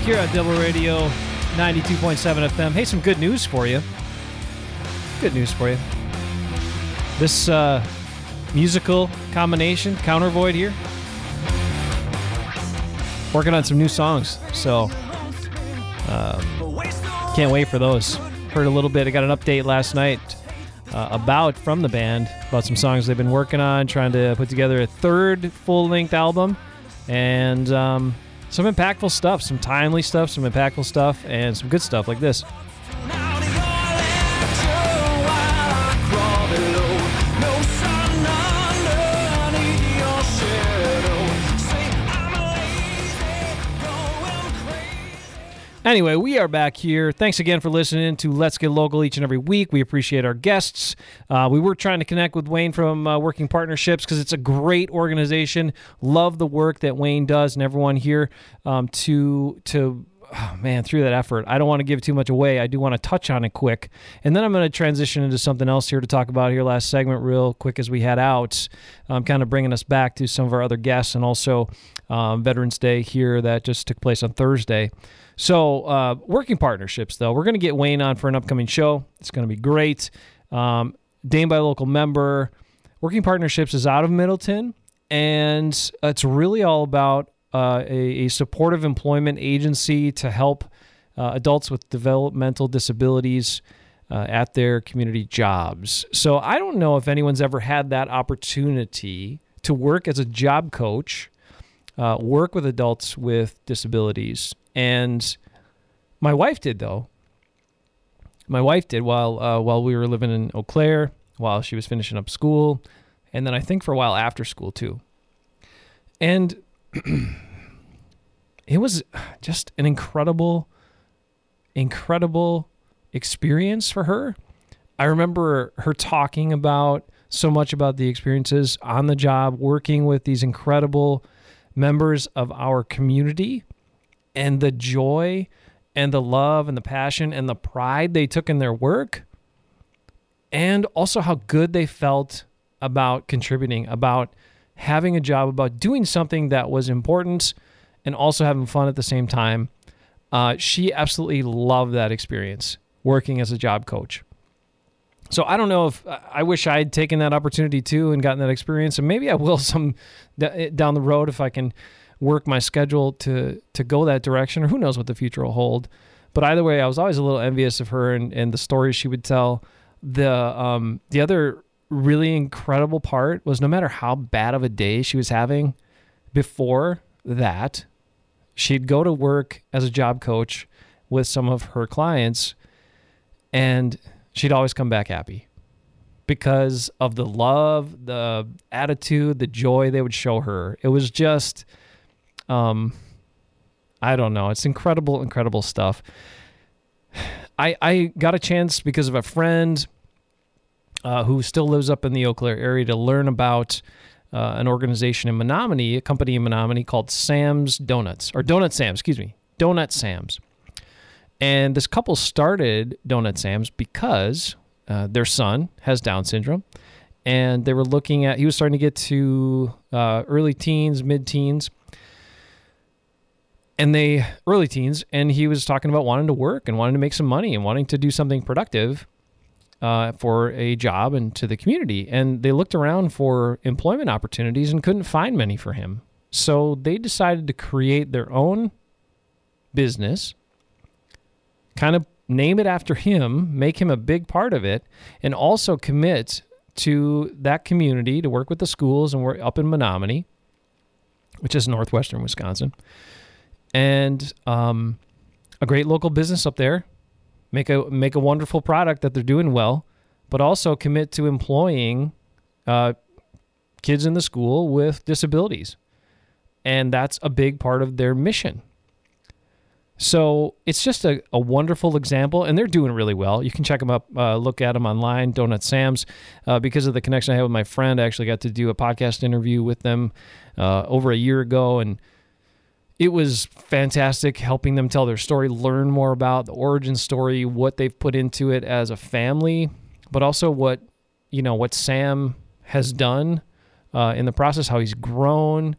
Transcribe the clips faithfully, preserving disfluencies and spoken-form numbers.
here at Double Radio ninety-two point seven F M. Hey, some good news for you. Good news for you. This uh, musical combination, Countervoid here, working on some new songs, so uh, can't wait for those. Heard a little bit. I got an update last night uh, about, from the band, about some songs they've been working on, trying to put together a third full-length album, and um, some impactful stuff, some timely stuff, some impactful stuff, and some good stuff like this. Anyway, we are back here. Thanks again for listening to Let's Get Local each and every week. We appreciate our guests. Uh, we were trying to connect with Wayne from uh, Working Partnerships because it's a great organization. Love the work that Wayne does and everyone here um, to, to oh man, through that effort. I don't want to give too much away. I do want to touch on it quick. And then I'm going to transition into something else here to talk about here last segment real quick as we head out, um, kind of bringing us back to some of our other guests and also um, Veterans Day here that just took place on Thursday. So, uh, Working Partnerships, though. We're going to get Wayne on for an upcoming show. It's going to be great. Um, Dame by Local member. Working Partnerships is out of Middleton, and it's really all about uh, a, a supportive employment agency to help uh, adults with developmental disabilities uh, at their community jobs. So, I don't know if anyone's ever had that opportunity to work as a job coach, uh, work with adults with disabilities. And my wife did, though. My wife did while uh, while we were living in Eau Claire, while she was finishing up school, and then I think for a while after school, too. And it was just an incredible, incredible experience for her. I remember her talking about so much about the experiences on the job, working with these incredible members of our community, and the joy and the love and the passion and the pride they took in their work, and also how good they felt about contributing, about having a job, about doing something that was important and also having fun at the same time. Uh, she absolutely loved that experience, working as a job coach. So I don't know if, I wish I had taken that opportunity too and gotten that experience, and maybe I will some down the road if I can work my schedule to to go that direction, or who knows what the future will hold. But either way, I was always a little envious of her and, and the stories she would tell. The um the other really incredible part was no matter how bad of a day she was having before that, she'd go to work as a job coach with some of her clients, and she'd always come back happy because of the love, the attitude, the joy they would show her. It was just Um, I don't know. It's incredible, incredible stuff. I I got a chance because of a friend uh, who still lives up in the Eau Claire area to learn about uh, an organization in Menominee, a company in Menominee called Sam's Donuts, or Donut Sam's, excuse me, Donut Sam's. And this couple started Donut Sam's because uh, their son has Down syndrome, and they were looking at, he was starting to get to uh, early teens, mid-teens, and they, early teens, and he was talking about wanting to work and wanting to make some money and wanting to do something productive uh, for a job and to the community. And they looked around for employment opportunities and couldn't find many for him. So they decided to create their own business, kind of name it after him, make him a big part of it, and also commit to that community to work with the schools, and we're up in Menominee, which is northwestern Wisconsin. And um, a great local business up there, make a make a wonderful product that they're doing well, but also commit to employing uh, kids in the school with disabilities. And that's a big part of their mission. So it's just a, a wonderful example, and they're doing really well. You can check them up, uh, look at them online, Donut Sam's. Uh, because of the connection I had with my friend, I actually got to do a podcast interview with them uh, over a year ago, and it was fantastic helping them tell their story, learn more about the origin story, what they've put into it as a family, but also what, you know, what Sam has done uh, in the process, how he's grown,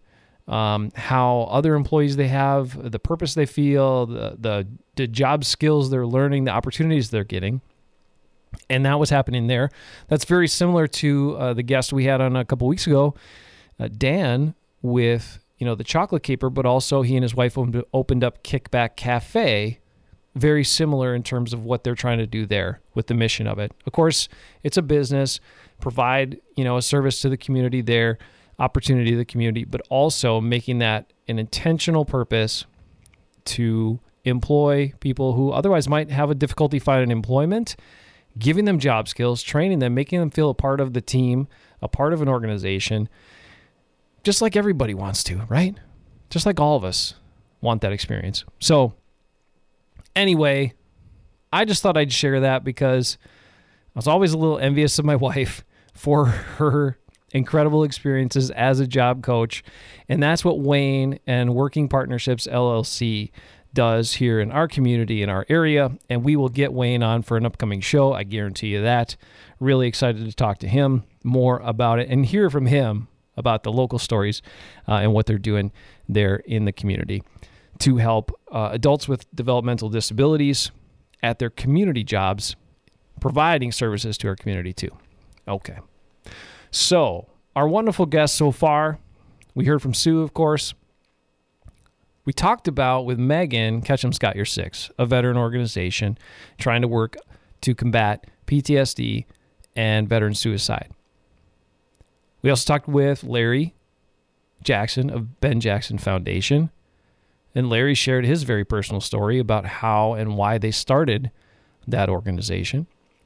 um, how other employees they have, the purpose they feel, the, the the job skills they're learning, the opportunities they're getting. And that was happening there. That's very similar to uh, the guest we had on a couple weeks ago, uh, Dan, with you know the Chocolate Caper, but also he and his wife opened, opened up Kickback Cafe. Very similar in terms of what they're trying to do there with the mission of it. Of course, it's a business, provide you know a service to the community there, opportunity to the community, but also making that an intentional purpose to employ people who otherwise might have a difficulty finding employment, giving them job skills, training them, making them feel a part of the team, a part of an organization, just like everybody wants to, right? Just like all of us want that experience. So anyway, I just thought I'd share that because I was always a little envious of my wife for her incredible experiences as a job coach. And that's what Wayne and Working Partnerships L L C does here in our community, in our area. And we will get Wayne on for an upcoming show. I guarantee you that. Really excited to talk to him more about it and hear from him about the local stories uh, and what they're doing there in the community to help uh, adults with developmental disabilities at their community jobs, providing services to our community too. Okay. So our wonderful guests so far, we heard from Sue, of course. We talked about with Megan Ketchum's Got Your Six, a veteran organization trying to work to combat P T S D and veteran suicide. We also talked with Larry Jackson of Ben Jackson Foundation. And Larry shared his very personal story about how and why they started that organization.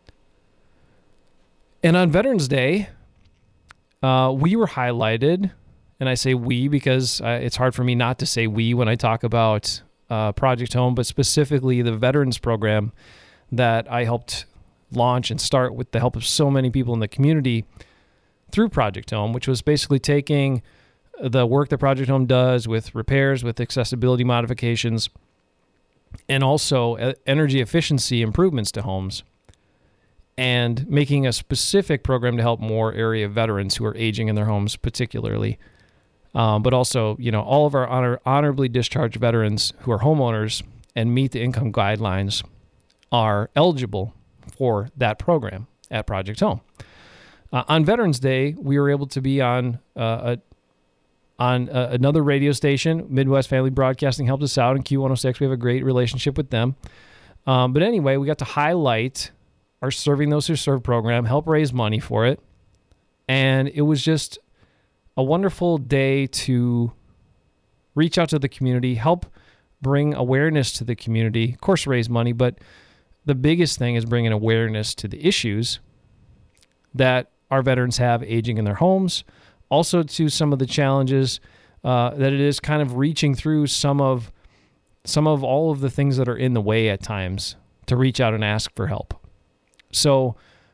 And on Veterans Day, uh, we were highlighted, and I say we because uh, it's hard for me not to say we when I talk about uh, Project Home, but specifically the Veterans Program that I helped launch and start with the help of so many people in the community through Project Home, which was basically taking the work that Project Home does with repairs, with accessibility modifications, and also energy efficiency improvements to homes, and making a specific program to help more area veterans who are aging in their homes particularly, um, but also, you know, all of our honor, honorably discharged veterans who are homeowners and meet the income guidelines are eligible for that program at Project Home. Uh, on Veterans Day, we were able to be on uh, a on uh, another radio station. Midwest Family Broadcasting helped us out in Q one oh six. We have a great relationship with them. Um, but anyway, we got to highlight our Serving Those Who Serve program, help raise money for it. And it was just a wonderful day to reach out to the community, help bring awareness to the community, of course, raise money, but the biggest thing is bringing awareness to the issues that our veterans have aging in their homes, also to some of the challenges uh, that it is kind of reaching through some of some of all of the things that are in the way at times to reach out and ask for help. So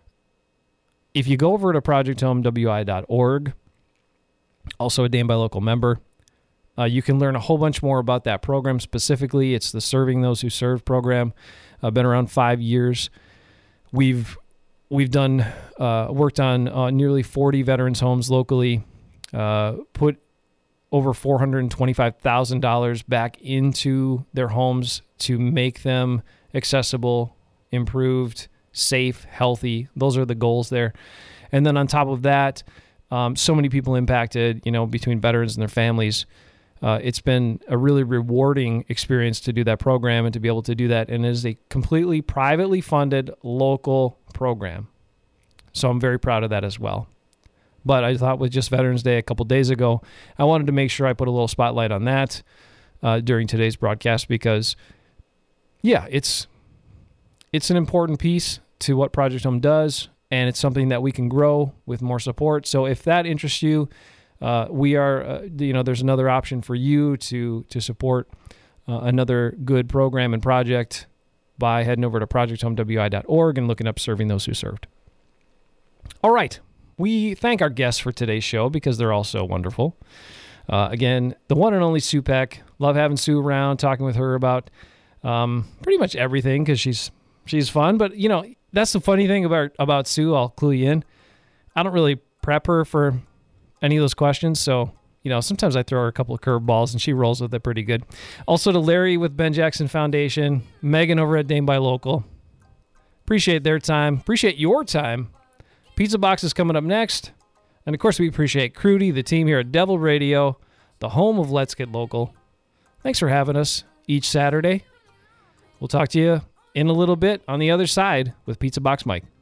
if you go over to project home w i dot org, also a Dane by Local member, uh, you can learn a whole bunch more about that program. Specifically, it's the Serving Those Who Serve program. Uh, been around five years. We've We've done uh, worked on uh, nearly forty veterans' homes locally, uh, put over four hundred twenty-five thousand dollars back into their homes to make them accessible, improved, safe, healthy. Those are the goals there. And then on top of that, um, so many people impacted, you know, between veterans and their families. Uh, it's been a really rewarding experience to do that program and to be able to do that. And it is a completely privately funded local program. So I'm very proud of that as well. But I thought with just Veterans Day a couple days ago, I wanted to make sure I put a little spotlight on that uh, during today's broadcast because, yeah, it's it's an important piece to what Project Home does, and it's something that we can grow with more support. So if that interests you, Uh, we are, uh, you know, there's another option for you to to support uh, another good program and project by heading over to project home w i dot org and looking up Serving Those Who Served. All right. We thank our guests for today's show because they're all so wonderful. Uh, again, the one and only Sue Peck. Love having Sue around, talking with her about um, pretty much everything because she's she's fun. But, you know, that's the funny thing about, about Sue. I'll clue you in. I don't really prep her for any of those questions. So you know, sometimes I throw her a couple of curveballs and she rolls with it pretty good. Also to Larry with Ben Jackson Foundation, Megan over at Dane Buy Local. Appreciate their time. Appreciate your time. Pizza Box is coming up next. And of course, we appreciate Crudy, the team here at Devil Radio, the home of Let's Get Local. Thanks for having us each Saturday. We'll talk to you in a little bit on the other side with Pizza Box Mike.